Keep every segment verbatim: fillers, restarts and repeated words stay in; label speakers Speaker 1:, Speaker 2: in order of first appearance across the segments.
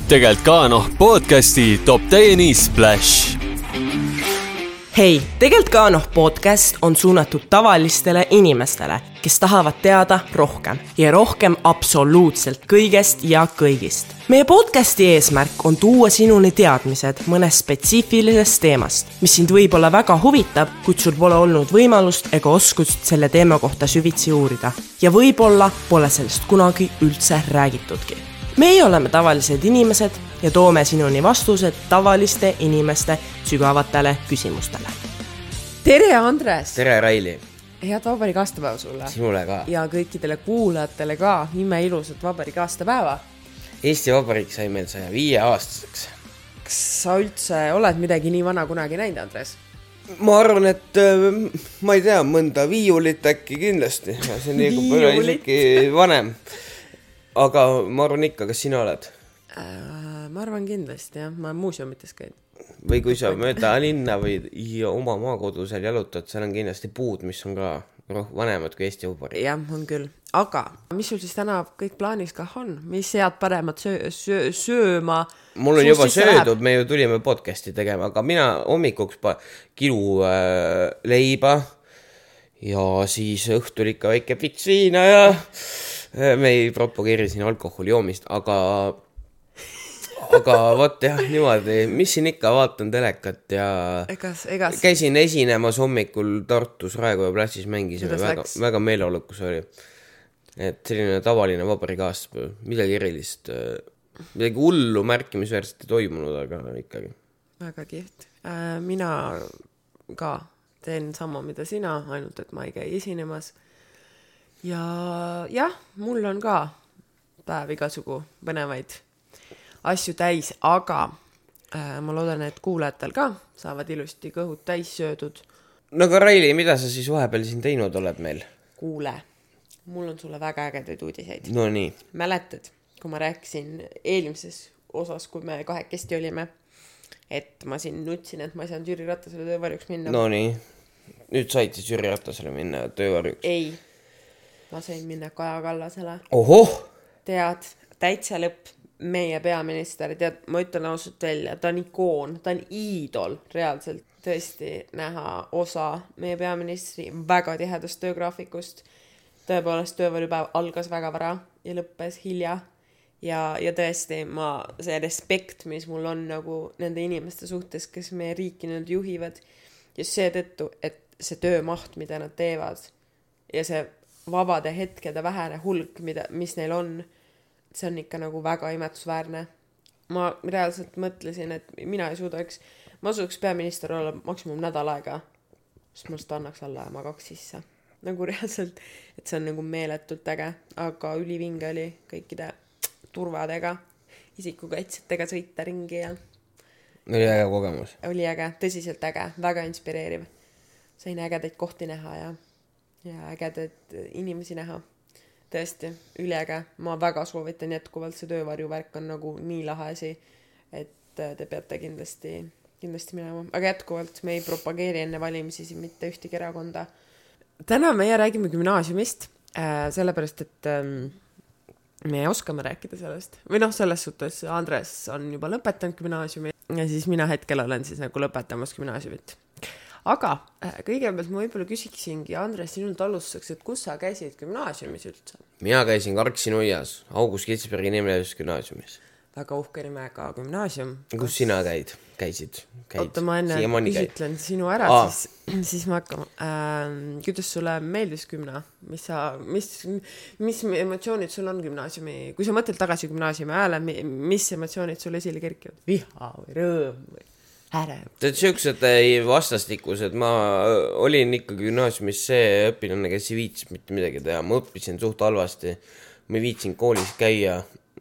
Speaker 1: Tegelt ka noh podcasti toob teieni Splash.
Speaker 2: Hei, Tegelt ka noh podcast on suunatud tavalistele inimestele, kes tahavad teada rohkem ja rohkem absoluutselt kõigest ja kõigist. Meie podcasti eesmärk on tuua sinuni teadmised mõnest spetsiifilisest teemast, mis sind võib-olla väga huvitab, kuid sul pole olnud võimalust ega oskust selle teema kohta süvitsi uurida. Ja võib-olla pole sellest kunagi üldse räägitudki. Meie oleme tavalised inimesed ja toome sinuni vastused tavaliste inimeste sügavatele küsimustele.
Speaker 3: Tere, Andres!
Speaker 4: Tere, Raili!
Speaker 3: Head vabariigi aastapäeva sulle!
Speaker 4: Sinule ka!
Speaker 3: Ja kõikidele kuulajatele ka ime ilusat vabariigi aastapäeva!
Speaker 4: Eesti Vabariik sai meil saja viie aastaseks.
Speaker 3: Kas sa üldse oled midagi nii vana kunagi näinud, Andres?
Speaker 4: Ma arvan, et ma ei tea, mõnda viiulit äkki kindlasti. See on nii palju isegi vanem. Aga ma arvan ikka, kas sina oled?
Speaker 3: Äh, ma arvan kindlasti, jah. Ma muuseumites käin.
Speaker 4: Või kui sa mööda linna või oma maakodu seal jalutad, seal on kindlasti puud, mis on ka vanemad kui Eesti Vabariik.
Speaker 3: Jah, on küll. Aga mis sul siis täna kõik plaanis kah on? Mis head paremat söö, söö, sööma?
Speaker 4: Mul on juba söödud, me ju tulime podcasti tegema, aga mina hommikuks pa kilu äh, leiba ja siis õhtul ikka väike pits viina ja me ei propageeri siin alkoholi joomist, aga aga võt jah, niimoodi, mis siin ikka vaatan telekat ja
Speaker 3: egas, egas.
Speaker 4: käisin esinemas hommikul Tartus Raekoja platsis mängisime, väga, väga meeleolukus oli. Et selline tavaline vabariigi aastapäev, midagi erilist, midagi hullu märkimisväärselt ei toimunud, aga ikkagi.
Speaker 3: Väga kihvt. Äh, mina ka teen sama, mida sina, ainult et ma ei käi esinemas. Ja jah, mul on ka päev igasugu põnevaid asju täis, aga äh, ma loodan, et kuulajatel ka saavad ilusti kõhud täis söödud.
Speaker 4: No aga Raili, mida sa siis vahepeal siin teinud oled meil?
Speaker 3: Kuule, mul on sulle väga ägedaid uudiseid.
Speaker 4: No nii.
Speaker 3: Mäletad, kui ma rääkisin eelmises osas, kui me kahekesti olime, et ma siin nutsin, et ma ei saanud Jüri Ratasele töövarjuks minna.
Speaker 4: No nii, nüüd said siis Jüri Ratasele minna töövarjuks.
Speaker 3: Ei, ma sain minna Kaja Kallasele.
Speaker 4: Ohoh!
Speaker 3: Tead, täitsa lõpp. Meie peaminister, tead, ma ütlen ausalt välja, ta on ikoon, ta on iidol reaalselt tõesti näha osa meie peaministri väga tihedast töögraafikust. Tõepoolest töövarjupäev algas väga vara ja lõppes hilja ja, ja tõesti ma, see respekt, mis mul on nagu nende inimeste suhtes, kes meie riiki nüüd juhivad ja seetõttu, et see töömaht, mida nad teevad ja see vabade hetkede vähene hulk, mida, mis neil on, see on ikka nagu väga imetusväärne. Ma reaalselt mõtlesin, et mina ei suudaks, ma suudaks peaminister olla maksimum nädal aega, sest ma seda annaks alla ja ma kaks sisse. Nagu reaalselt, et see on nagu meeletult äge, aga ülivinge oli kõikide turvadega, isikukaitsetega sõita ringi ja
Speaker 4: oli äge kogemus.
Speaker 3: Oli äge, tõsiselt äge, väga inspireeriv. Sain ägedaid kohti näha ja, ja ägedaid inimesi näha. Tõesti, üliäge. Ma väga soovitan jätkuvalt, see töövarjuvärk on nagu nii lahesi, et te peate kindlasti, kindlasti minema. Aga jätkuvalt me ei propageeri enne valimisi siin mitte ühtegi erakonda. Täna meie räägime gümnaasiumist, äh, sellepärast, et ähm, me oskame rääkida sellest. Või noh, selles suhtes Andres on juba lõpetanud gümnaasiumi ja siis mina hetkel olen siis nagu lõpetamas gümnaasiumit. Aga äh, kõigepealt ma võib-olla küsiksingi, Andres, sinult alustuseks, et kus sa käisid gümnaasiumis üldse?
Speaker 4: Mina käisin Karksi-Nuias, August Kitsbergi nimelises gümnaasiumis.
Speaker 3: Väga uhke nimega gümnaasium.
Speaker 4: Kus kas... sina käid? Käisid? Käid?
Speaker 3: Oota, ma enne küsitlen sinu ära,
Speaker 4: Aa.
Speaker 3: siis, siis ma hakkama. Ähm, kuidas sulle meeldis gümna? Mis, sa, mis, mis emotsioonid sul on gümnaasiumi? Kui sa mõtled tagasi gümnaasiumi ajale, mis emotsioonid sul esile kerkivad? Viha või rõõm või ärev?
Speaker 4: Tead, siuksed vastastikused. Ma olin ikka gümnaasiumis see õpilane, kes ei viitsis mitte midagi teha. Ma õppisin suht halvasti. Ma ei viitsin koolis käia.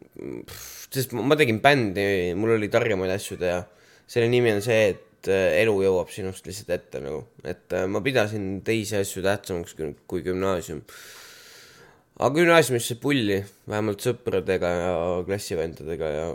Speaker 4: Sest ma tegin bändi, mul oli targemaid asju teha. Selle nimi on see, et elu jõuab sinust lihtsalt ette. Nagu. Et ma pidasin teisi asju tähtsamaks kui gümnaasium. Aga gümnaasiumis see pulli, vähemalt sõpradega ja klassivendadega. Ja...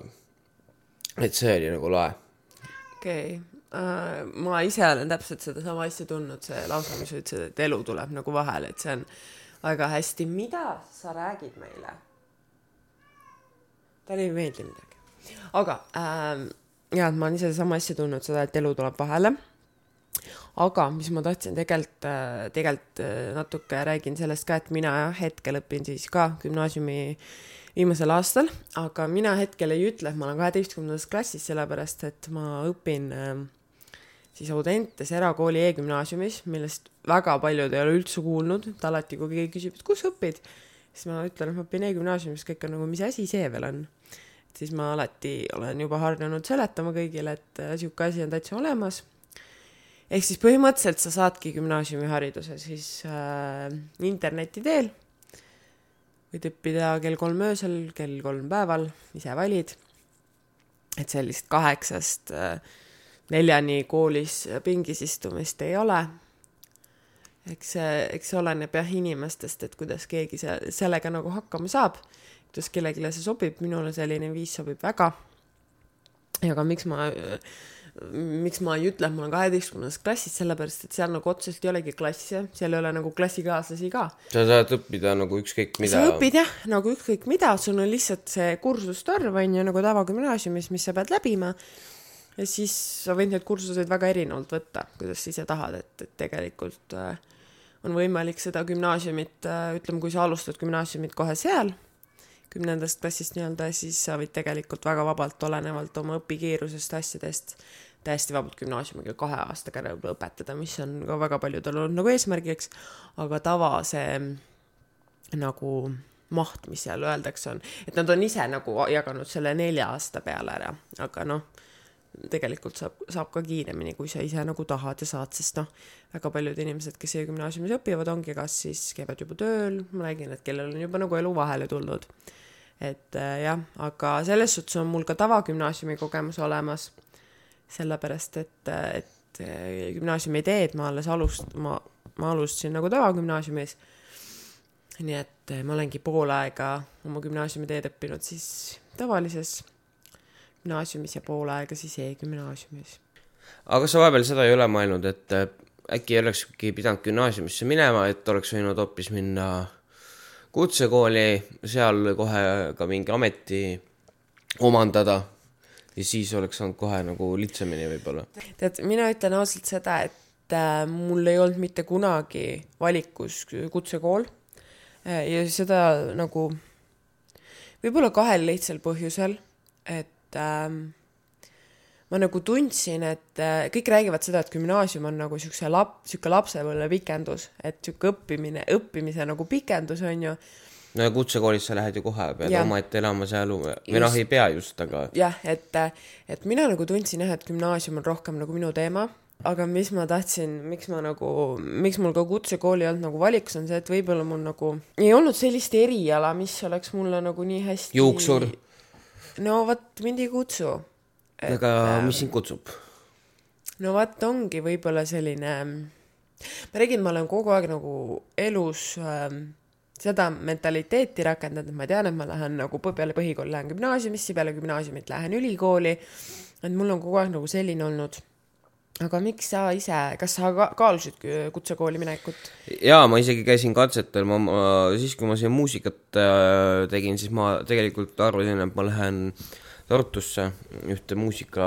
Speaker 4: et see oli nagu lae.
Speaker 3: Okei. Okay. Uh, ma ise olen täpselt seda sama asja tundnud, see lausa, mis ütlesid, et elu tuleb nagu vahele, et see on väga hästi. Mida sa räägid meile? Tal ei meeldi midagi. aga äh, ja, ma olen ise sama asja tundnud seda, et elu tuleb vahele. Aga mis ma tahtsin tegelikult, tegelikult natuke räägin sellest ka, et mina hetkel õpin siis ka gümnaasiumi viimasel aastal, aga mina hetkel ei ütle, et ma olen kaheteistkümnendas klassis, sellepärast, et ma õpin siis Audentes erakooli e-gümnaasiumis, millest väga paljud ei ole üldse kuulnud, et alati, kui keegi küsib, et kus õpid, siis ma ütlen, et ma õpin e-gümnaasiumis, kõik on nagu, mis asi see veel on. Et siis ma alati olen juba harjunud seletama kõigile, et siuke asi on täitsa olemas. Ehk siis põhimõtteliselt sa saadki gümnaasiumi hariduse siis äh, interneti teel. Võid õppida kell kolm öösel, kell kolm päeval, ise valid. Et sellist kaheksast äh, neljani koolis pingis istumist ei ole. Eks see, eks see oleneb jah inimestest, et kuidas keegi see, sellega nagu hakkama saab. Kuidas kellegile see sobib, minule selline viis sobib väga. Ja ka miks ma... miks ma ei ütle, et ma olen kaheteistkümnendas klassis, sellepärast, et seal nagu otseselt ei olegi klasse, seal ei ole nagu klassikaaslasi ka.
Speaker 4: Sa saad õppida nagu ükskõik mida.
Speaker 3: Sa õpid jah, nagu ükskõik mida, sul on lihtsalt see kursustarv on ju nagu tavagümnaasiumis, mis sa pead läbima ja siis sa võid need kursuseid väga erinevalt võtta, kuidas ise tahad, et, et tegelikult äh, on võimalik seda gümnaasiumit, äh, ütleme, kui sa alustad gümnaasiumit kohe seal, kümnendast klassist nii-öelda, siis sa võid tegelikult väga vabalt olenevalt oma õpikiirusest asjadest täiesti vabalt gümnaasiumiga kahe aastaga õpetada, mis on ka väga paljudel olnud nagu eesmärgiks, aga tava see nagu maht, mis seal öeldakse on, et nad on ise nagu jaganud selle nelja aasta peale ära, aga noh, tegelikult saab, saab ka kiiremini, kui sa ise nagu tahad ja saad, sest noh, väga paljud inimesed, kes e-gümnaasiumis õpivad, ongi kas siis käivad juba tööl, ma räägin, et kellel on juba nagu elu vahele tulnud. Et äh, jah, aga selles suhtes on mul ka tavagümnaasiumi kogemus olemas, sellepärast, et, et gümnaasiumi ideed ma alles alust, ma, ma alustasin nagu tavagümnaasiumis, nii et ma olengi pool aega oma gümnaasiumi ideed õppinud siis tavalises gümnaasiumis ja pool aega siis e-gümnaasiumis.
Speaker 4: Aga sa vahepeal seda ei ole mõelnud, et äkki olekski pidanud gümnaasiumisse minema, et oleks võinud hoopis minna kutsekooli, seal kohe ka mingi ameti omandada ja siis oleks saanud kohe nagu lihtsamini võib-olla.
Speaker 3: Tead, mina ütlen ausalt seda, et äh, mul ei olnud mitte kunagi valikus kutsekool äh, ja seda nagu võib-olla kahel lihtsal põhjusel, et äh, ma nagu tundsin, et äh, kõik räägivad seda, et gümnaasium on nagu siukse lap, siuke lapsepõlve pikendus, et siuke õppimine, õppimise nagu pikendus on ju.
Speaker 4: No ja kutsekoolis sa lähed ju kohe, pead ja. Oma ette elama seal, või noh ei pea just, aga...
Speaker 3: Jah, et, et mina nagu tundsin jah, et gümnaasium on rohkem nagu minu teema, aga mis ma tahtsin, miks ma nagu, miks mul ka kutsekooli olnud nagu valikus on see, et võib-olla mul nagu ei olnud sellist eriala, mis oleks mulle nagu nii hästi...
Speaker 4: Juuksur.
Speaker 3: No võt, mind ei kutsu.
Speaker 4: Et, aga mis sind kutsub?
Speaker 3: No vaat ongi võib-olla selline, ma räägin, ma olen kogu aeg nagu elus äh, seda mentaliteeti rakendanud, et ma tean, et ma lähen nagu peale põhikooli lähen gümnaasiumisse, peale gümnaasiumit lähen ülikooli, et mul on kogu aeg nagu selline olnud. Aga miks sa ise, kas sa kaalusid kutsekooli minekut?
Speaker 4: Jaa, ma isegi käisin katsetel, ma, ma, siis kui ma siin muusikat äh, tegin, siis ma tegelikult arvasin, et ma lähen Tartusse ühte muusika,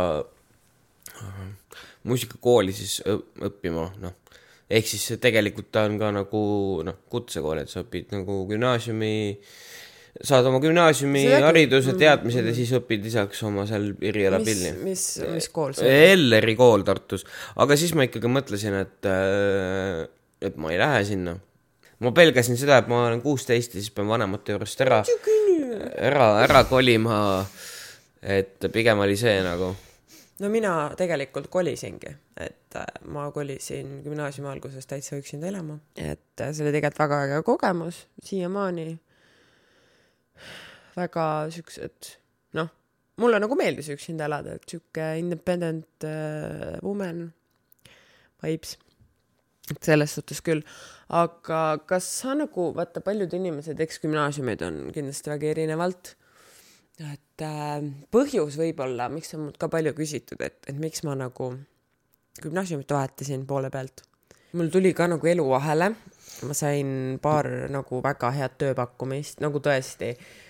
Speaker 4: muusikakooli siis õppima, noh. Ehk siis tegelikult ta on ka nagu noh, kutsekool, et sa õpid nagu gümnaasiumi, saad oma gümnaasiumi hariduse teadmised ja siis õpid lisaks oma seal eriala pilli.
Speaker 3: Mis, mis kool see?
Speaker 4: Elleri kool Tartus. Aga siis ma ikkagi mõtlesin, et, et ma ei lähe sinna. Ma pelgasin seda, et ma olen kuusteist ja siis pean vanemate juurest ära, ära, ära kolima... Et pigem oli see nagu...
Speaker 3: No mina tegelikult kolisingi, et ma kolisin gümnaasiumi alguses täitsa üksinda elama. Et see oli tegelikult väga väga kogemus, siiamaani väga süksed, noh, mulle nagu meeldis üksinda elada, et süke independent uh, woman vibes, et selles suhtes küll. Aga kas sa nagu, vaata paljud inimesed, eks gümnaasiumid on kindlasti väga erinevalt, et äh, põhjus võib-olla, miks on mult ka palju küsitud, et, et miks ma nagu gümnaasiumit vahetasin poole pealt. Mul tuli ka nagu elu vahele, ma sain paar nagu väga head tööpakkumist, nagu tõesti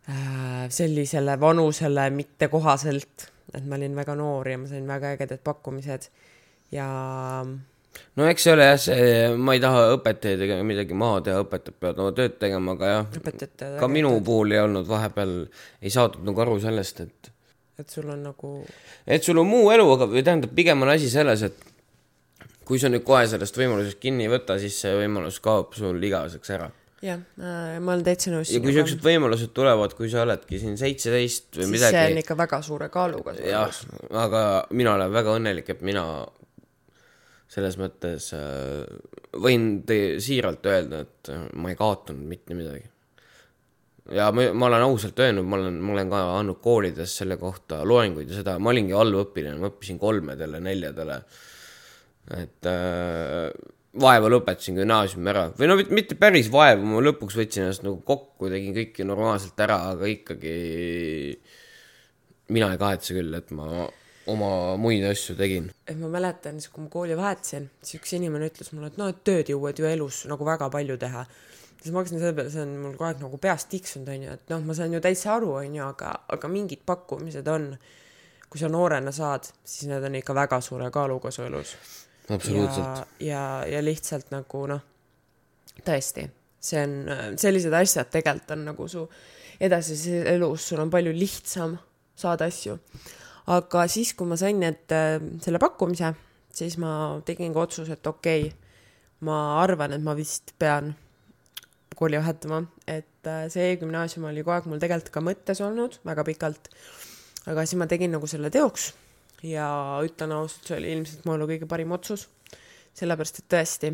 Speaker 2: äh, sellisele vanusele mitte kohaselt, et ma olin väga noor ja ma sain väga ägedad pakkumised ja
Speaker 4: no eks see ole jah, see, ma ei taha õpetajaid ega midagi maha teha, õpetajad peavad oma tööd tegema, aga jah,
Speaker 2: õpetajad
Speaker 4: ka minu puhul ei olnud vahepeal, ei saadud nagu aru sellest, et
Speaker 2: et sul on nagu
Speaker 4: et sul on muu elu, aga või tähendab, pigem on asi selles, et kui sa nüüd kohe sellest võimalusest kinni ei võta, siis see võimalus kaob sul igaveseks ära.
Speaker 2: jah, ma olen täitsa nõus.
Speaker 4: Ja kui sellised võimalused tulevad, kui sa oledki siin seitseteist või
Speaker 2: siis
Speaker 4: midagi.
Speaker 2: Siis see on ikka väga suure kaaluga.
Speaker 4: jah, aga mina olen väga õnnelik, et mina selles mõttes võin te siiralt öelda, et ma ei kaotanud mitte midagi. Ja ma, ma olen ausalt öelnud, ma olen, ma olen ka andnud koolides selle kohta loenguid ja seda, ma olingi allõppiline, ma õppisin kolmedele, neljadele, et äh, vaeva lõpetasin gümnaasiumi ära. Või no mitte päris vaeva, ma lõpuks võtsin ennast nagu kokku, tegin kõiki normaalselt ära, aga ikkagi mina ei kahetse küll, et ma oma muid asju tegin.
Speaker 2: Et ma mäletan, kui ma kooli vahetasin, siis üks inimene ütles mulle, et no, et tööd jõuad ju elus nagu väga palju teha. Siis ma hakkasin selle peale, see on mul kogu aeg nagu peast tiksunud, on ju, et noh, ma saan ju täitsa aru, on ju, aga, aga mingid pakkumised on, kui sa noorena saad, siis need on ikka väga suure kaaluga su elus.
Speaker 4: Absoluutselt.
Speaker 2: Ja, ja, ja lihtsalt nagu noh, tõesti, see on, sellised asjad tegelikult on nagu su edasises elus, sul on palju lihtsam saada asju. Aga siis, kui ma sain need, selle pakkumise, siis ma tegin ka otsus, et okei, okay, ma arvan, et ma vist pean kooli vahetama, et see gümnaasium oli kogu aeg mul tegelikult ka mõttes olnud väga pikalt, aga siis ma tegin nagu selle teoks ja ütlen ausalt, see oli ilmselt mu elu kõige parim otsus, sellepärast, et tõesti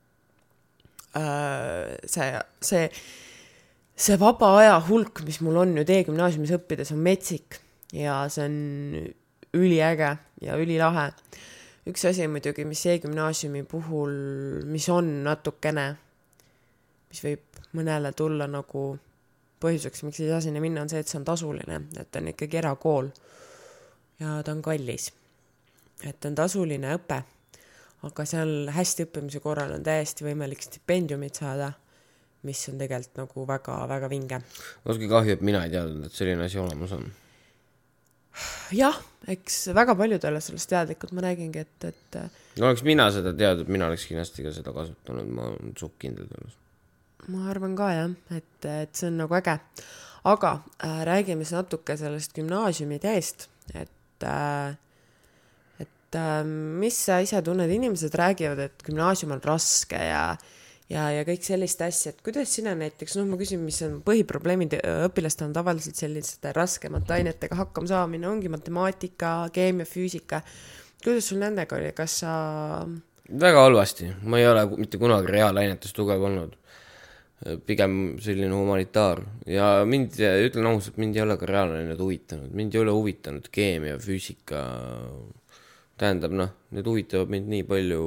Speaker 2: see, see, see vaba aja hulk, mis mul on nüüd e-gümnaasiumis õppides, on metsik ja see on üliäge ja ülilahe. Üks asi muidugi, mis e-gümnaasiumi puhul, mis on natukene, mis võib mõnele tulla nagu põhjuseks, miks ei saa sinna minna, on see, et see on tasuline, et on ikkagi erakool ja ta on kallis. Et on tasuline õpe, aga seal hästi õppimise korral on täiesti võimalik stipendiumid saada, mis on tegelikult nagu väga, väga vinge.
Speaker 4: Oski kahju, et mina ei teadnud, et selline asi olemas on.
Speaker 2: Jah, eks väga paljud ole sellest teadlikud, ma räägingi, et, et
Speaker 4: no oleks mina seda teadnud, mina oleks kindlasti ka seda kasutanud, ma olen suht kindel selles.
Speaker 2: Ma arvan ka jah, et, et see on nagu äge. Aga äh, räägime natuke sellest gümnaasiumi teest, et, äh, et äh, mis sa ise tunned, inimesed räägivad, et gümnaasium on raske ja, ja, ja kõik sellist asja, et kuidas sina näiteks, noh ma küsin, mis on põhiprobleemid, õpilastel on tavaliselt selliste raskemate ainetega hakkama saamine, ongi matemaatika, keemia, füüsika, kuidas sul nendega oli, kas sa
Speaker 4: väga halvasti, ma ei ole mitte kunagi reaalainetes tugev olnud, pigem selline humanitaar ja mind, ütlen ausalt, mind ei ole ka reaalained huvitanud, mind ei ole huvitanud keemia, füüsika, tähendab noh, need huvitavad mind nii palju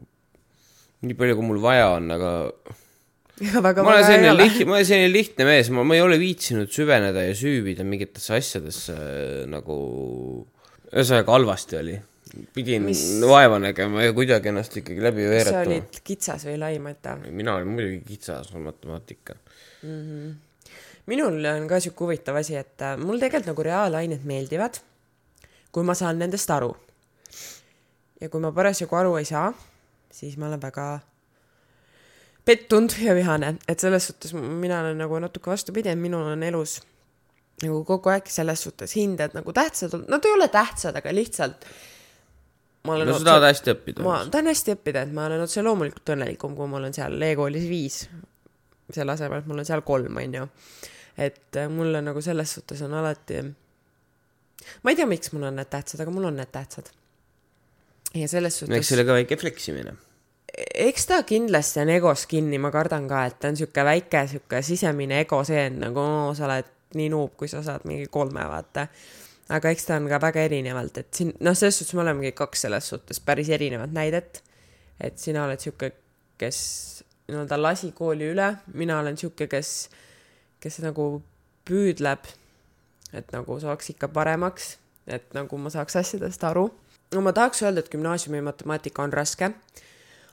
Speaker 4: nii palju, kui mul vaja on, aga
Speaker 2: ja väga
Speaker 4: ma olen selline, liht, ma olen selline lihtne mees, ma, ma ei ole viitsinud süveneda ja süübida mingitesse asjadesse nagu ühesõnaga halvasti oli. Pidin Mis... vaeva nägema ja kuidagi ennast ikkagi läbi veeretama.
Speaker 2: Sa olid kitsas või laimata?
Speaker 4: Mina olin muidugi kitsas, on matemaatika.
Speaker 2: Mm-hmm. Minul on ka siuke huvitav asi, et mul tegelikult nagu reaalained meeldivad, kui ma saan nendest aru. Ja kui ma parasjagu aru ei saa, siis ma olen väga pettunud ja vihane, et selles suhtes mina olen nagu natuke vastupidi, et minul on elus nagu kogu aeg selles suhtes hinded nagu tähtsad, nad ei ole tähtsad, aga lihtsalt ma olen
Speaker 4: no, otse, tahad hästi õppida.
Speaker 2: Ma tahan hästi õppida, et ma olen otse loomulikult õnnelikum, kui ma olen seal e-koolis viis, selle asemel, et mul on seal kolm, on ju. Et mulle nagu selles suhtes on alati, ma ei tea, miks mul on need tähtsad, aga mul on need tähtsad. Ja selles suhtes...
Speaker 4: Eks selle ka väike fleksimine.
Speaker 2: Eks ta kindlasti on egos kinni, ma kardan ka, et ta on siuke väike, siuke sisemine ego see, nagu no, sa oled nii nuub, kui sa saad mingi kolme vaata. Aga eks ta on ka väga erinevalt, et siin, noh, selles suhtes me olemegi kaks selles suhtes päris erinevat näidet, et sina oled siuke, kes no, ta lasi kooli üle, mina olen siuke, kes, kes nagu püüdleb, et nagu saaks ikka paremaks, et nagu ma saaks asjadest aru. No ma tahaks öelda, et gümnaasiumi matemaatika on raske,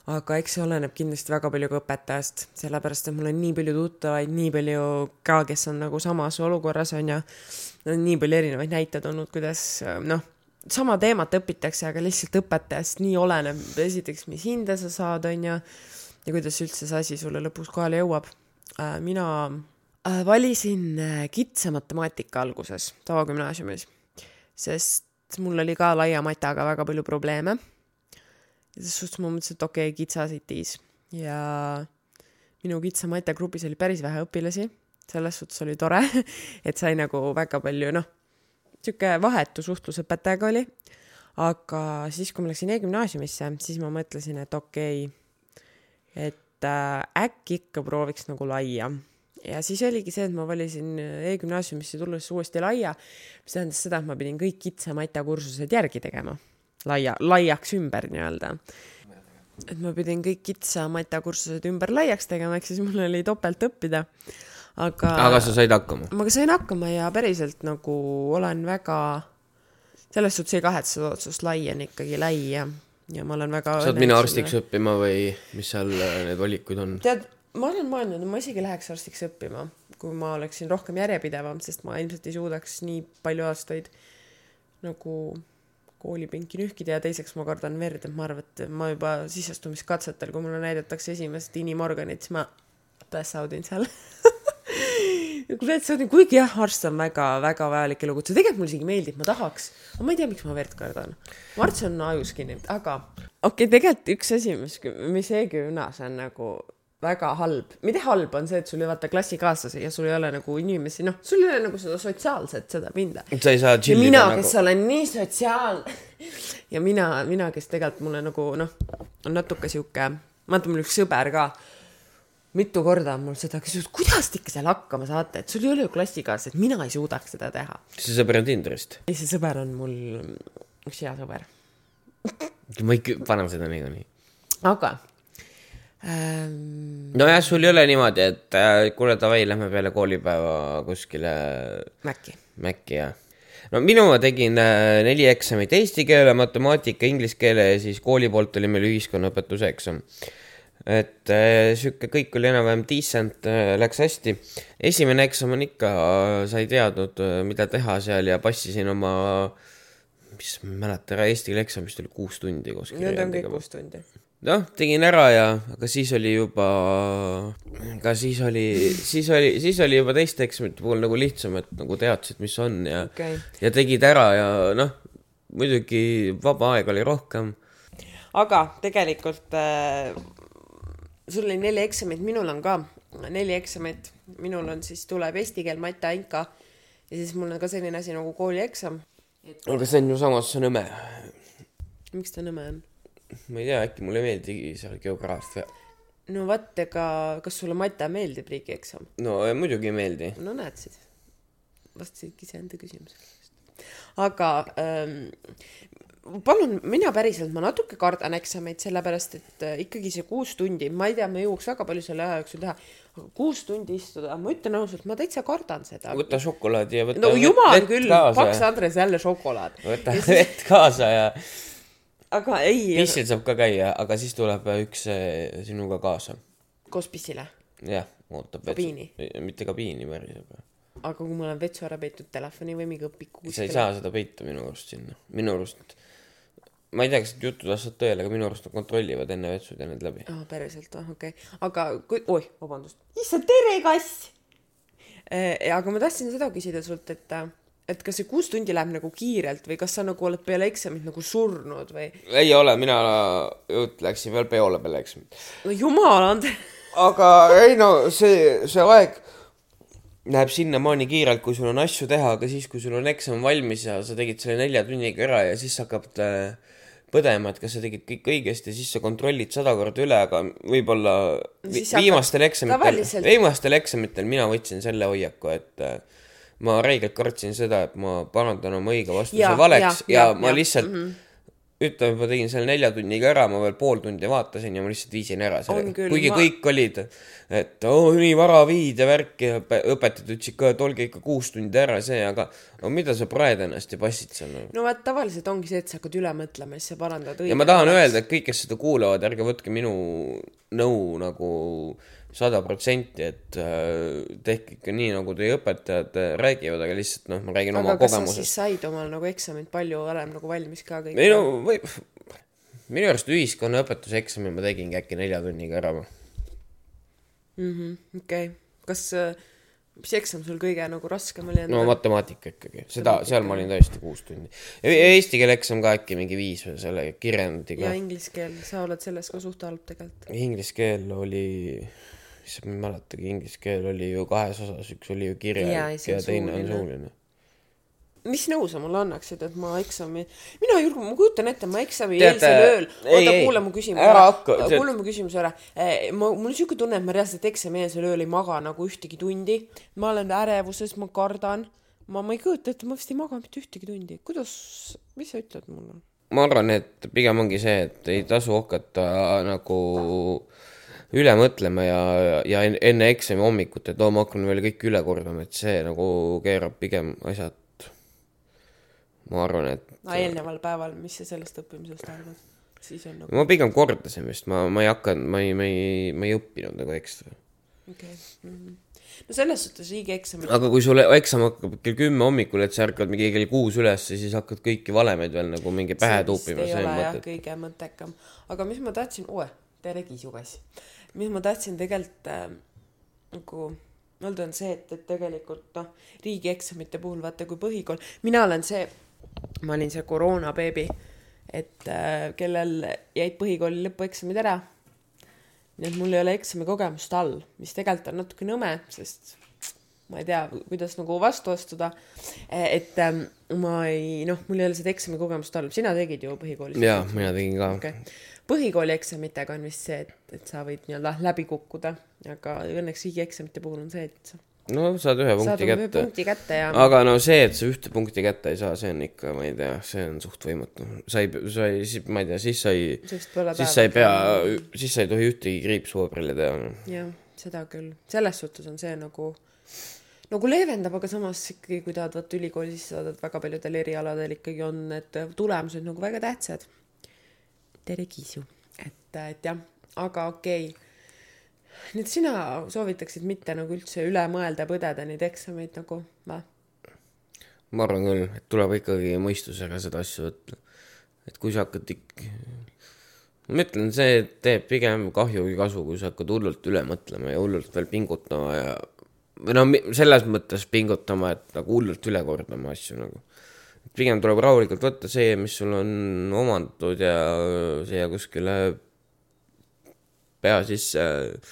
Speaker 2: aga eks see oleneb kindlasti väga palju ka õpetajast, sellepärast et mul on nii palju tuttavaid, nii palju ka, kes on nagu samas olukorras on ja on nii palju erinevaid näiteid olnud, kuidas noh, sama teemat õpitakse, aga lihtsalt õpetajast nii oleneb esiteks, mis hinde sa saad on ja, ja kuidas üldse see asi sulle lõpuks kohale jõuab. Mina valisin kitsa matemaatika alguses tavagümnaasiumis, sest mul oli ka laia mataga väga palju probleeme. Ja selles suhtes ma mõtlesin, et okei, okay, kitsa sitis. Ja minu kitsa mata grupis oli päris vähe õpilasi. Selles suhtes oli tore, et sai nagu väga palju, noh, siuke vahetu suhtlusõpetajaga oli. Aga siis, kui ma läksin e-gümnaasiumisse, siis ma mõtlesin, et okei, okay, et äh, äkki ikka prooviks nagu laia. Ja siis oligi see, et ma valisin e-gümnaasiumisse tulles uuesti laia, mis tähendas seda, et ma pidin kõik kitsa mata kursused järgi tegema. Laia, laiaks ümber nii-öelda. Et ma pidin kõik kitsa mata kursused ümber laiaks tegema, ehk siis mul oli topelt õppida. Aga,
Speaker 4: aga sa said hakkama?
Speaker 2: Ma sain hakkama ja päriselt nagu olen väga, selles suhtes ei kahetse otsust laien ikkagi laia. Ja ma olen väga...
Speaker 4: Saad mina arstiks õppima või mis seal need valikuid on?
Speaker 2: Tead, ma olen mõelnud, et ma isegi läheks arstiks õppima, kui ma oleksin rohkem järjepidevam, sest ma ilmselt ei suudaks nii palju aastaid nagu koolipinki nühkida ja teiseks ma kardan verd, et ma arvan, et ma juba sisestumiskatsetel, kui mulle näidatakse esimest inimorganit, siis ma pääsaudin seal. Kuigi jah, arst on väga, väga vajalik elukutse. Tegelikult mul isegi meeldib, ma tahaks. Ma ei tea, miks ma verd kardan. Ma arvan, see on ajus kinni, aga okei, okay, tegelikult üks asi, mis, mis e-gümnaas on nagu väga halb. Mida halb on see, et sul ei vaata klassikaaslasi ja sul ei ole nagu inimesi, noh, sul ei ole nagu seda sotsiaalset, seda pinda.
Speaker 4: Sa ei saa chillida
Speaker 2: mina,
Speaker 4: nagu.
Speaker 2: Kes olen nii sotsiaal ja mina, mina, kes tegelikult mulle nagu, noh, on natuke siuke, ma mõtlen, mul üks sõber ka, mitu korda on mul seda küsinud, kuidas te ikka seal hakkama saate, et sul ei ole ju klassikaaslased, mina ei suudaks seda teha.
Speaker 4: See sõber on Tinderist?
Speaker 2: Ei, see sõber on mul üks hea sõber.
Speaker 4: Ma ei panen seda nii nii.
Speaker 2: Aga ähm...
Speaker 4: no jah, sul ei ole niimoodi, et äh, kuule davai, lähme peale koolipäeva kuskile
Speaker 2: Mäkki.
Speaker 4: Mäkki, jah. No minu ma tegin äh, neli eksamit eesti keele, matemaatika, inglise keele ja siis kooli poolt oli meil ühiskonnaõpetuse eksam. Et äh, süke kõik oli enam-vähem decent, äh, läks hästi. Esimene eksam on ikka, sa ei teadnud, mida teha seal ja passisin oma, mis mäleta ära, eesti keele eksam, mis oli kuus tundi koos.
Speaker 2: Nüüd on kõik kuus tundi.
Speaker 4: Noh, tegin ära ja, aga siis oli juba, aga siis oli, siis oli, siis oli juba teiste eksamite puhul nagu lihtsam, et nagu teadsid, mis on ja,
Speaker 2: okay.
Speaker 4: Ja tegid ära ja noh, muidugi vaba aeg oli rohkem.
Speaker 2: Aga tegelikult äh, sul oli neli eksamit, minul on ka neli eksamit, minul on siis tuleb eesti keel, mata, inka ja siis mul on ka selline asi nagu kooli eksam.
Speaker 4: Aga see on ju samas nõme.
Speaker 2: Miks ta nõme on?
Speaker 4: Ma ei tea, äkki mulle meeldigi seal geograafia.
Speaker 2: No vaat, ega kas sulle mata meeldib riigi eksam?
Speaker 4: No muidugi ei meeldi.
Speaker 2: No näed siis, vastasidki see enda küsimusele. Aga ähm, palun, mina päriselt, ma natuke kardan eksameid, sellepärast, et äh, ikkagi see kuus tundi, ma ei tea, ma jõuaks väga palju selle aja jooksul teha, aga kuus tundi istuda, ma ütlen ausalt, ma täitsa kardan seda.
Speaker 4: Võta šokolaadi ja võta
Speaker 2: no,
Speaker 4: vett,
Speaker 2: jumal
Speaker 4: vett
Speaker 2: küll,
Speaker 4: kaasa.
Speaker 2: Paks Andres jälle šokolaad.
Speaker 4: Võta siis... vett kaasa ja...
Speaker 2: Aga ei...
Speaker 4: Pissil saab ka käia, aga siis tuleb üks sinuga kaasa.
Speaker 2: Koos pissile?
Speaker 4: Jah, ootab
Speaker 2: kabiini?
Speaker 4: Vetsu. Mitte kabiini päris, aga...
Speaker 2: Aga kui mul on vetsu ära peitud telefoni või mingi õpiku...
Speaker 4: Sa ei saa seda peita minu arust sinna. Minu arust... Ma ei tea, kas jutud asjad tõele, aga minu arust kontrollivad enne vetsud ja need läbi.
Speaker 2: Ah, päriselt, ah, okei. Okay. Aga... Kui... Oi, vabandust. Issa, tere, kass! E, aga ma tahtsin seda küsida sult, et... Et kas see kuus tundi läheb nagu kiirelt või kas sa nagu oled peale eksamit nagu surnud või?
Speaker 4: Ei ole, mina jõud läksin veel peole peale eksamit.
Speaker 2: No jumal, Andre.
Speaker 4: Aga ei no, see, see aeg läheb sinna maani kiirelt, kui sul on asju teha, aga siis, kui sul on eksam valmis ja sa tegid selle nelja tunniga ära ja siis hakkab põdema, et kas sa tegid kõik õigesti ja siis sa kontrollid sada korda üle, aga võib-olla vi- viimastel eksamitel, tavaliselt... viimastel eksamitel mina võtsin selle hoiaku, et ma reegelt kartsin seda, et ma parandan oma õige vastuse ja, valeks ja, ja, ja ma ja. lihtsalt mm -hmm. ütleme, ma tegin selle nelja tunniga ära, ma veel pool tundi vaatasin ja ma lihtsalt viisin ära selle. Kuigi ma... kõik olid, et oo, oh, nii vara viid ja värk ja õpetajad ütlesid ka, et olge ikka kuus tundi ära see, aga no, mida sa praed ennast ja passid seal?
Speaker 3: No vaat tavaliselt ongi see, et sa hakkad üle mõtlema ja sa parandad õige.
Speaker 4: Ja ma tahan oleks. öelda, et kõik, kes seda kuulavad, ärge võtke minu nõu nagu sada protsenti, et äh, tehke ikka nii, nagu teie õpetajad räägivad, aga lihtsalt noh, ma räägin aga oma kogemusest. Aga kas sa siis said omal nagu eksamit palju varem nagu valmis ka kõik? Ei no, või, minu arust ühiskonna õpetuse eksami ma tegingi äkki nelja tunniga ära.
Speaker 3: Mm-hmm, okei. Okay. Kas, mis eksam sul kõige nagu raskem oli?
Speaker 4: No matemaatika ikkagi. Seda, seal ma olin tõesti kuus tundi. Eesti keele eksam ka äkki mingi viis või selle kirjandiga.
Speaker 3: Ja inglise keel, sa oled selles ka suht halb tegelikult.
Speaker 4: Inglise keel oli... mis ma ei mäletagi, inglise keel oli ju kahes osas, üks oli ju kirjalik ja, ja teine on suuline.
Speaker 3: Mis nõu sa mulle annaksid, et ma eksami... Mina julgu, ma kujutan ette, ma eksami eilsel ööl... Oota, kuule mu küsimus ära. Kuule mu küsimus ära. Ma, mul on siuke tunne, et ma reaalselt eksami eilsel ööl ei maga nagu ühtegi tundi. Ma olen ärevuses, ma kardan. Ma, ma ei kujuta ette, ma vist ei maga mitte ühtegi tundi. Kuidas, mis sa ütled mulle?
Speaker 4: Ma arvan, et pigem ongi see, et ei tasu hakata nagu... üle mõtlema ja, ja enne eksami hommikut, et ma hakkan veel kõik üle kordama, et see nagu keerab pigem asjad. Ma arvan, et...
Speaker 3: No eelneval päeval, mis sa sellest õppimisest arvad? Siis on nagu...
Speaker 4: Ma pigem kordasin vist, ma, ma ei hakanud, ma ei, ma ei, ma ei õppinud nagu ekstra.
Speaker 3: Okei. Okay. Mm-hmm. No selles suhtes riigi eksamid...
Speaker 4: Aga kui sul eksam hakkab kell kümme hommikul, et sa ärkad mingi kell kuus üles, siis hakkad kõiki valemeid veel nagu mingi pähe tuupima.
Speaker 3: See vist ei ole jah kõige mõttekam. Aga mis ma tahtsin... Oe, tere Kiisukas. Mis ma tahtsin tegelikult äh, nagu mõelda on see, et, et tegelikult no, riigi eksamite puhul vaata kui põhikool. Mina olen see, ma olin see koroonabeebi, et äh, kellel jäid põhikooli lõpueksamid ära. Nii et mul ei ole eksami kogemust all, mis tegelikult on natuke nõme, sest ma ei tea, kuidas nagu vastu astuda. Et äh, ma ei, noh, mul ei ole seda eksami kogemust all. Sina tegid ju põhikoolis?
Speaker 4: Jaa, mina tegin ka.
Speaker 3: Okay. Põhikooli eksamitega on vist see, et, et sa võid nii-öelda läbi kukkuda, aga õnneks riigi eksamite puhul on see, et sa...
Speaker 4: No saad ühe punkti
Speaker 3: saad
Speaker 4: kätte.
Speaker 3: Ühe punkti kätte ja...
Speaker 4: Aga no see, et sa ühte punkti kätte ei saa, see on ikka, ma ei tea, see on suht võimatu. Sa ei, sa ei, ma ei tea, siis sa ei, siis sa ei pea, siis sa ei tohi ühtegi kriipsuvabrille teha.
Speaker 3: Jah, seda küll. Selles suhtes on see nagu, nagu leevendab, aga samas ikkagi, kui tahad võtta ülikooli, siis saadad väga paljudel erialadel ikkagi on need tulemused nagu väga tähtsad. Tere Kiisu, et, et jah, aga okei. Nüüd sina soovitaksid mitte nagu üldse üle mõelda põdeda neid eksameid nagu, ma?
Speaker 4: Ma arvan küll, et tuleb ikkagi mõistusega seda asja võtta. Et kui sa hakkad ikka... Ma ütlen, see teeb pigem kahju või kasu, kui sa hakkad hullult üle mõtlema ja hullult veel pingutama ja... Või no selles mõttes pingutama, et nagu hullult üle kordama asju nagu. Pigem tuleb rahulikult võtta see, mis sul on omandatud ja see kuskile pea sisse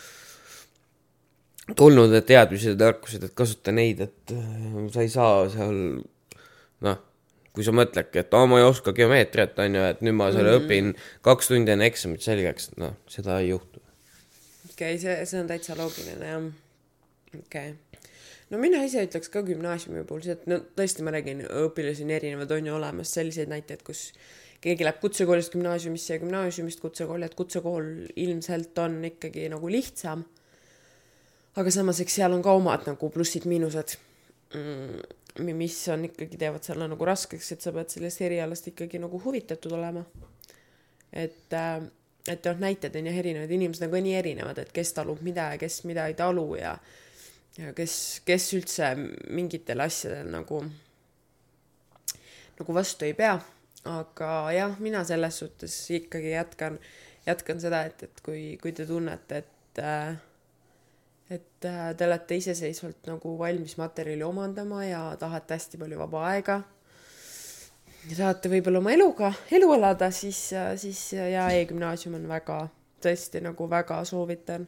Speaker 4: tulnud, et teadmised ja tarkused, et kasuta neid, et sa ei saa seal, noh, kui sa mõtledki, et oh, ma ei oska geomeetriat, on ju, et nüüd ma selle mm-hmm. õpin kaks tundi enne eksamit selgeks, noh, seda ei juhtu.
Speaker 3: Okei, okay, see, see on täitsa loogiline, jah. Okei. Okay. No mina ise ütleks ka gümnaasiumi puhul, et no tõesti ma räägin, õpilasi on erinevad, on ju olemas selliseid näiteid, kus keegi läheb kutsekoolist gümnaasiumisse ja gümnaasiumist kutsekooli, et kutsekool ilmselt on ikkagi nagu lihtsam. Aga samas, eks seal on ka omad nagu plussid-miinused, mis on ikkagi teevad selle nagu raskeks, et sa pead sellest erialast ikkagi nagu huvitatud olema. Et, et noh, näited on ja erinevad, inimesed on ka nii erinevad, et kes talub mida ja kes mida ei talu ja ja kes, kes üldse mingitel asjadel nagu, nagu vastu ei pea. Aga jah, mina selles suhtes ikkagi jätkan, jätkan seda, et, et kui, kui te tunnete, et, et te olete iseseisvalt nagu valmis materjali omandama ja tahate hästi palju vaba aega ja tahate võib-olla oma eluga, elu elada, siis, siis ja e-gümnaasium on väga, tõesti nagu väga soovitan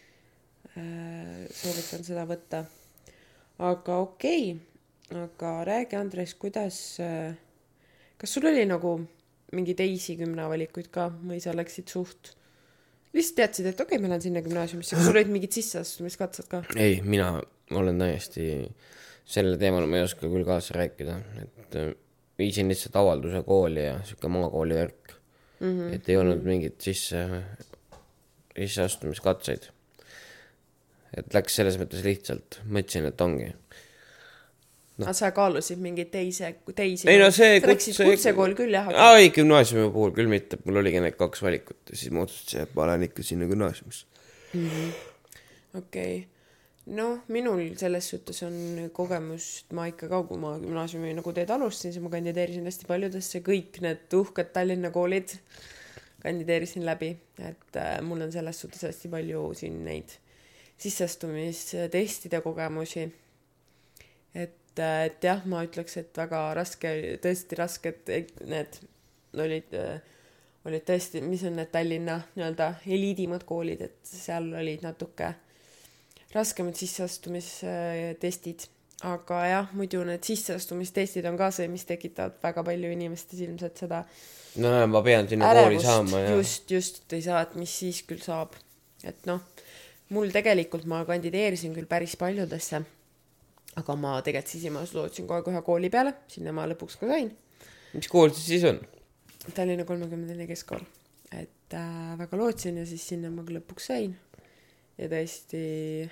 Speaker 3: soovitan seda võtta. Aga okei, aga räägi, Andres, kuidas, kas sul oli nagu mingi teisi gümnavalikuid ka või sa läksid suht? Lihtsalt teadsid, et okei, ma lähen sinna gümnaasiumisse, kas sul olid mingid sisseastumiskatsed ka?
Speaker 4: Ei, mina olen täiesti selle teemal, ma ei oska küll kaasa rääkida, et viisin lihtsalt avalduse kooli ja siuke maakooli värk mm-hmm. et ei olnud mingit sisse sisseastumiskatseid et läks selles mõttes lihtsalt mõtlesin, et ongi
Speaker 3: no. aga sa kaalusid mingeid teise, teisi
Speaker 4: ei no see
Speaker 3: sa läksid kutsekool küll jah
Speaker 4: aga... ei, gümnaasiumi puhul küll mitte, mul oligi need kaks valikut ja siis ma otsustasin, et ma olen ikka sinna gümnaasiumisse
Speaker 3: mm-hmm. okei okay. noh, minul selles suhtes on kogemus, et ma ikka ka, kui ma gümnaasiumi nagu teed alustasin, siis ma kandideerisin hästi paljudesse, kõik need uhked Tallinna koolid kandideerisin läbi, et äh, mul on selles suhtes hästi palju siin neid sisseastumistestide kogemusi. Et, äh, et jah, ma ütleks, et väga raske, tõesti rasked need olid, äh, olid tõesti, mis on need Tallinna nii-öelda eliidimad koolid, et seal olid natuke raskemad sisseastumistestid, aga jah, muidu need sisseastumistestid on ka see, mis tekitavad väga palju inimestes ilmselt seda
Speaker 4: no ma pean sinna kooli saama ja...
Speaker 3: just, just ei saa, et mis siis küll saab, et noh, mul tegelikult ma kandideerisin küll päris paljudesse, aga ma tegelikult sisimas lootsin kohe kohe kooli peale, sinna ma lõpuks ka sain.
Speaker 4: Mis kool see siis on?
Speaker 3: Tallinna kolmekümne keskkool, et äh, väga lootsin ja siis sinna ma lõpuks sain ja tõesti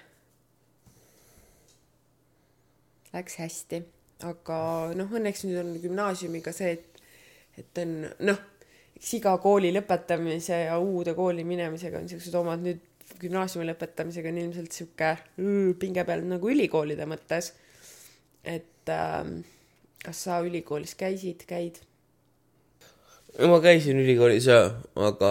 Speaker 3: läks hästi, aga noh, õnneks nüüd on gümnaasiumiga see, et, et on noh, eks iga kooli lõpetamise ja uude kooli minemisega on sellised omad, nüüd gümnaasiumi lõpetamisega on ilmselt siuke pinge peal nagu ülikoolide mõttes, et äh, kas sa ülikoolis käisid, käid?
Speaker 4: Ma käisin ülikoolis ja, aga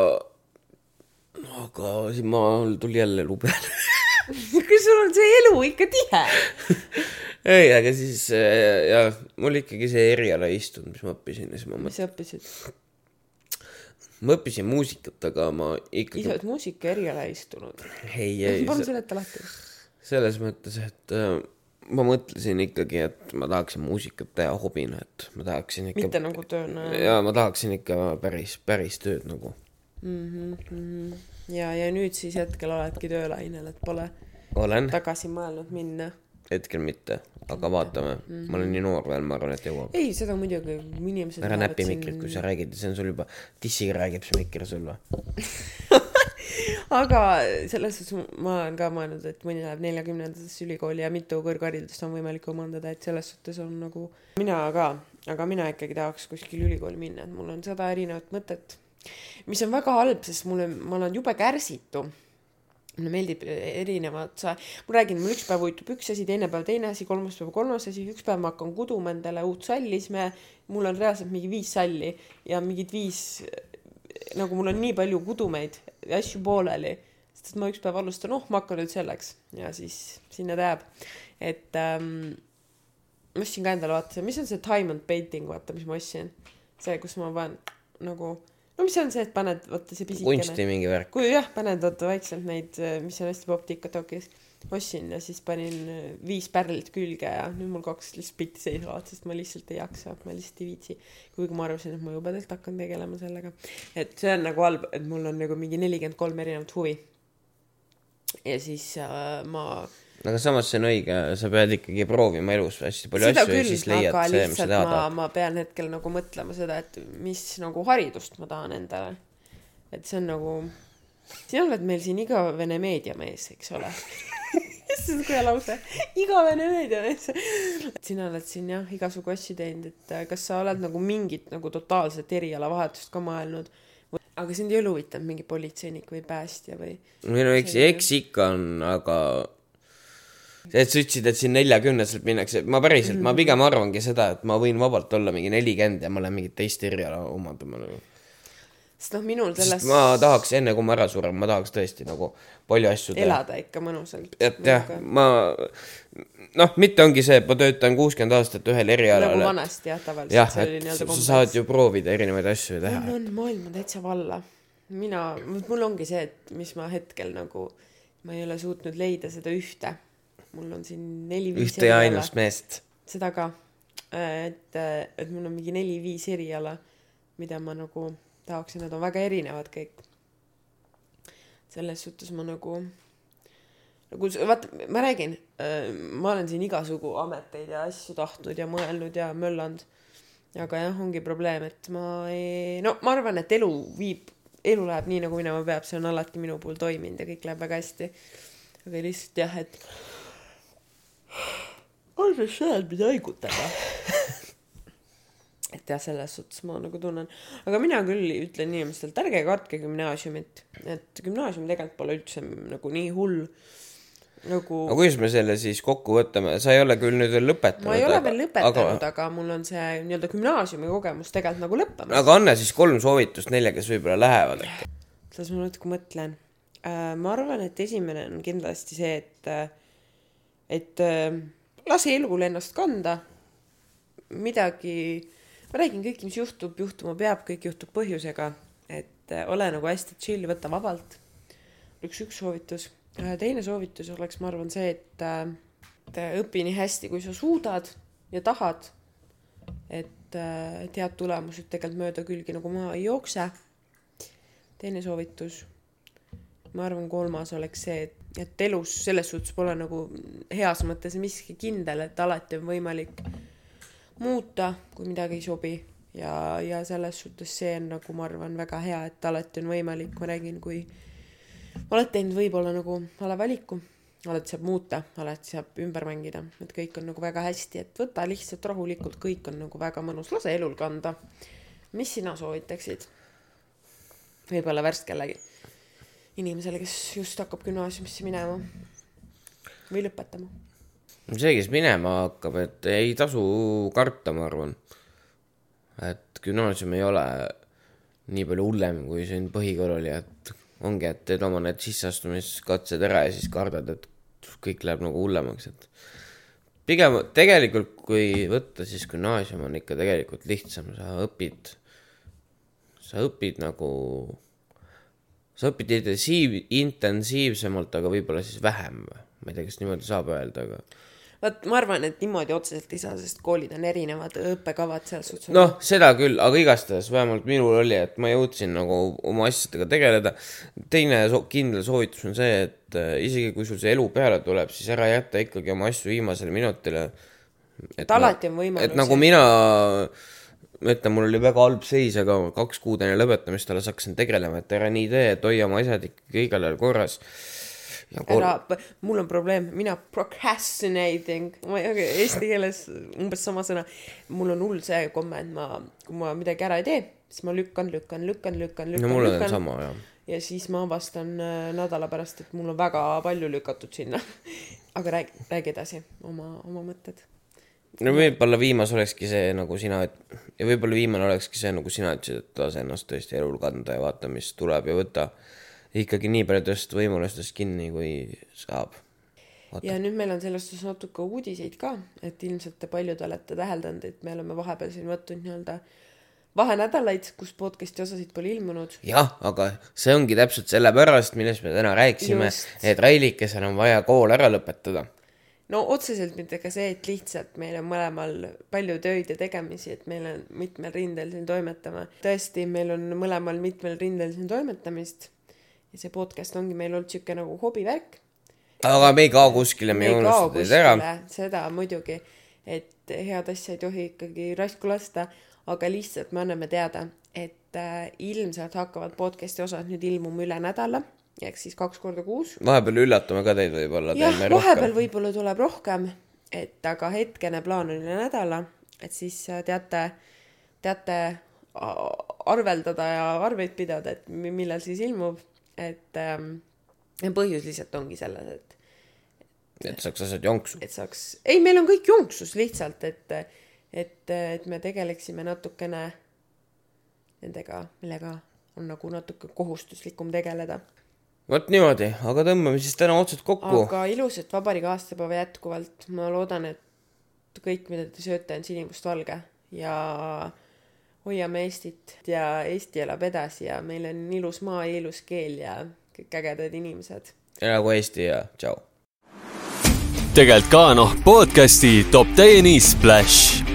Speaker 4: aga siis ma tuli jälle elu peale.
Speaker 3: Kas sul on see elu ikka tihe?
Speaker 4: ei, aga siis ja, mul ikkagi see eriala ei istunud, mis ma õppisin. Ma
Speaker 3: mis sa õppisid?
Speaker 4: Ma õppisin muusikat, aga ma ikkagi...
Speaker 3: Ise oled muusika eriala ei istunud?
Speaker 4: Ei, ei.
Speaker 3: Palun seleta lahti.
Speaker 4: Selles mõttes, et äh, ma mõtlesin ikkagi, et ma tahaksin muusikat teha hobina, et ma tahaksin ikka...
Speaker 3: Mitte nagu tööna.
Speaker 4: Ja ma tahaksin ikka päris, päris tööd nagu.
Speaker 3: Mm-hmm, mm-hmm. Ja, ja nüüd siis hetkel oledki töölainel, et pole
Speaker 4: olen.
Speaker 3: Tagasi mõelnud minna.
Speaker 4: Hetkel mitte, aga vaatame. Mm-hmm. Ma olen nii noor veel, ma arvan, et jõuab.
Speaker 3: Ei, seda muidugi inimesed...
Speaker 4: Ära näpi siin... mikrit, kui sa räägid, see on sul juba... Tissiga räägib see mikri sulle.
Speaker 3: Aga selles suhtes ma olen ka mõelnud, et mõni läheb neljakümnendates ülikooli ja mitu kõrgharidust on võimalik omandada, et selles suhtes on nagu... Mina ka, aga mina ikkagi tahaks kuskil ülikooli minna, et mul on sada erinevat mõtet, mis on väga halb, sest mulle, ma olen jube kärsitu. Mulle meeldib erinevad, sa, ma räägin, mul üks päev uitub üks asi, teine päev teine asi, kolmas päev kolmas asi, üks päev ma hakkan kuduma endale uut salli, siis me, mul on reaalselt mingi viis salli ja mingid viis, nagu mul on nii palju kudumeid ja asju pooleli, sest ma üks päev alustan, oh, ma hakkan nüüd selleks ja siis sinna ta jääb. Et ähm, ma ostsin ka endale vaata, mis on see time and painting, vaata, mis ma ostsin. See, kus ma panen nagu... No mis on see, et paned, vaata see pisikene.
Speaker 4: Kunsti mingi värk.
Speaker 3: Kui jah, paned vaata vaikselt neid, mis on hästi poptikatokis. Ossin ja siis panin viis pärlit külge ja nüüd mul kaks lihtsalt pitti seisavad, sest ma lihtsalt ei jaksa, ma lihtsalt ei viitsi. Kuigi ma arvasin, et ma jubedelt hakkan tegelema sellega. Et see on nagu halb, et mul on nagu mingi nelikümmend kolm erinevat huvi. Ja siis äh, ma...
Speaker 4: Aga samas see on õige, sa pead ikkagi proovima elus hästi palju
Speaker 3: seda
Speaker 4: asju küll, ja siis leiad see, mis sa tahad.
Speaker 3: Ma, ma pean hetkel nagu mõtlema seda, et mis nagu haridust ma tahan endale. Et see on nagu... Siin oled meil siin igavene meediamees, eks ole. See on kui lause. Igavene meediamees. Sina oled siin jah, igasugu asju teinud, et kas sa oled nagu mingit nagu totaalset eriala vahetust ka maailnud? Aga sind ei ole huvitanud mingi politseinik või päästja või...
Speaker 4: No, eks, eks ikka on, aga... See, et sa ütlesid, et siin neljakümneselt minnakse, ma päriselt, mm-hmm. ma pigem arvangi seda, et ma võin vabalt olla mingi nelikümmend ja ma olen mingi teist eriala omandama.
Speaker 3: Sest noh, minul sellest...
Speaker 4: Sest ma tahaks, enne kui ma ära surem, ma tahaks tõesti nagu palju asju teha.
Speaker 3: Elada ikka mõnusalt.
Speaker 4: Et jah, ma... Noh, mitte ongi see, et ma töötan kuuskümmend aastat ühel erialale.
Speaker 3: Nagu vanasti jah, tavaliselt.
Speaker 4: Jah, et sa kompleks. Saad ju proovida erinevaid asju teha.
Speaker 3: On, on maailma täitsa valla. Mina, mul ongi see, et mis ma hetkel nagu... Ma ei ole suutnud leida seda ühte. Mul on siin neli-viis
Speaker 4: ühte ja ainust meest.
Speaker 3: Seda ka, et, et mul on mingi neli-viis eriala, mida ma nagu tahaksin, nad on väga erinevad kõik. Selles suhtes ma nagu, nagu vaata, ma räägin, ma olen siin igasugu ameteid ja asju tahtnud ja mõelnud ja möllanud, aga jah, ongi probleem, et ma ei... No ma arvan, et elu viib, elu läheb nii, nagu minema peab, see on alati minu puhul toiminud ja kõik läheb väga hästi. Aga lihtsalt jah, et... on see sõjad, mida haigutada. Et jah, selles suhtes ma nagu tunnen. Aga mina küll ütlen inimestelt, ärge kartke gümnaasiumit. Et gümnaasium tegelikult pole üldse nagu nii hull. Nagu...
Speaker 4: Aga kuidas me selle siis kokku võtame? Sa ei ole küll nüüd veel lõpetanud.
Speaker 3: Ma ei ole veel lõpetanud, aga, aga mul on see nii-öelda gümnaasiumi kogemus tegelikult nagu lõppemas.
Speaker 4: Aga anna siis kolm soovitust neile, kes võib-olla lähevad.
Speaker 3: Selles ma natuke mõtlen. Ma arvan, et esimene on kindlasti see, et, et lase elul ennast kanda. Midagi... Ma räägin kõik, mis juhtub, juhtuma peab, kõik juhtub põhjusega. Et ole nagu hästi chill, võtta vabalt. Üks üks soovitus. Teine soovitus oleks, ma arvan, see, et, et õpi nii hästi, kui sa suudad ja tahad, et, et head tulemused tegelikult mööda külgi nagu ma ei jookse. Teine soovitus, ma arvan, kolmas oleks see, et, et elus selles suhtes pole nagu heas mõttes miski kindel, et alati on võimalik muuta, kui midagi ei sobi ja, ja selles suhtes see on nagu, ma arvan, väga hea, et alati on võimalik, ma räägin, kui oled teinud võib-olla nagu vale valiku, alati saab muuta, alati saab ümber mängida, et kõik on nagu väga hästi, et võta lihtsalt rahulikult, kõik on nagu väga mõnus, lase elul kanda. Mis sina soovitaksid? Võib-olla värskellegi inimesele, kes just hakkab gümnaasiumisse minema või lõpetama?
Speaker 4: See, kes minema hakkab, et ei tasu karta, ma arvan. Et gümnaasium ei ole nii palju hullem, kui siin põhikool oli, et ongi, et teed oma need sisseastumiskatsed ära ja siis kardad, et kõik läheb nagu hullemaks. Et pigem tegelikult, kui võtta, siis gümnaasium on ikka tegelikult lihtsam. Sa õpid, sa õpid nagu, sa õpid intensiiv, intensiivsemalt, aga võib-olla siis vähem. Ma ei tea, kas niimoodi saab öelda, aga...
Speaker 3: Vaat, ma arvan, et niimoodi otseselt ei saa, sest koolid on erinevad õppekavad selles suhtes.
Speaker 4: Noh, seda küll, aga igastahes vähemalt minul oli, et ma jõudsin nagu oma asjadega tegeleda. Teine so- kindel soovitus on see, et äh, isegi kui sul see elu peale tuleb, siis ära jätta ikkagi oma asju viimasele minutile.
Speaker 3: Et alati on võimalus.
Speaker 4: Et nagu mina, ütlen, mul oli väga halb seis, aga kaks kuud enne lõpetamist alles hakkasin tegelema, et ära nii tee, et hoia oma asjad ikkagi igal ajal korras.
Speaker 3: Kol... Ära, mul on probleem, mina procrastinating, ma ei, eesti keeles umbes sama sõna, mul on hull see komme, et ma, kui ma midagi ära ei tee, siis ma lükkan, lükkan, lükkan, lükkan, lükkan,
Speaker 4: no mul on
Speaker 3: lükkan,
Speaker 4: sama, jah.
Speaker 3: Ja siis ma avastan nädala pärast, et mul on väga palju lükatud sinna. Aga räägi, räägi edasi oma, oma mõtted.
Speaker 4: No võib-olla viimas olekski see, nagu sina, ja võib-olla viimane olekski see, nagu sina ütlesid, et lase ennast tõesti elul kanda ja vaata, mis tuleb ja võta ikkagi nii palju tõst võimalustest kinni, kui saab. Vaata. Ja nüüd meil on sellest natuke uudiseid ka, et ilmselt te paljud olete täheldanud, et me oleme vahepeal siin võtnud nii-öelda vahenädalaid, kus podcasti osasid pole ilmunud. Jah, aga see ongi täpselt selle pärast, millest me täna rääksime, just. Et Railikesel on vaja kool ära lõpetada.
Speaker 3: No otseselt mitte ka see, et lihtsalt meil on mõlemal palju tööid ja tegemisi, et meil on mitmel rindel siin toimetama. Tõesti, meil on mõlemal mitmel rindel siin toimetamist. Ja see podcast ongi meil olnud siuke nagu hobivärk.
Speaker 4: Aga me ei kao kuskile, me ei unustad teid ära.
Speaker 3: Seda muidugi, et head asja ei tohi ikkagi raisku lasta, aga lihtsalt me anname teada, et äh, ilmselt hakkavad podcasti osad nüüd ilmuma üle nädala, ehk siis kaks korda kuus. Vahepeal
Speaker 4: üllatame ka teid võib-olla.
Speaker 3: Jah, vahepeal võib-olla tuleb rohkem, et aga hetkene plaan on üle nädala, et siis teate, teate arveldada ja arveid pidada, et millal siis ilmub. Et ähm, põhjus lihtsalt ongi selles, et
Speaker 4: et saaks asjad jonksu.
Speaker 3: Et saaks, ei, meil on kõik jonksus lihtsalt, et, et, et me tegeleksime natukene nendega, millega on nagu natuke kohustuslikum tegeleda.
Speaker 4: Vot niimoodi, aga tõmbame siis täna otsad kokku.
Speaker 3: Aga ilusat vabariigi aastapäeva jätkuvalt. Ma loodan, et kõik, mida te sööte, on sinimust valge ja hoiame Eestit ja Eesti elab edasi ja meil on ilus maa ja ilus keel ja kõik ägedad inimesed.
Speaker 4: Elagu Eesti ja tšau.
Speaker 1: Tegelt ka noh podcasti toob teieni Splash.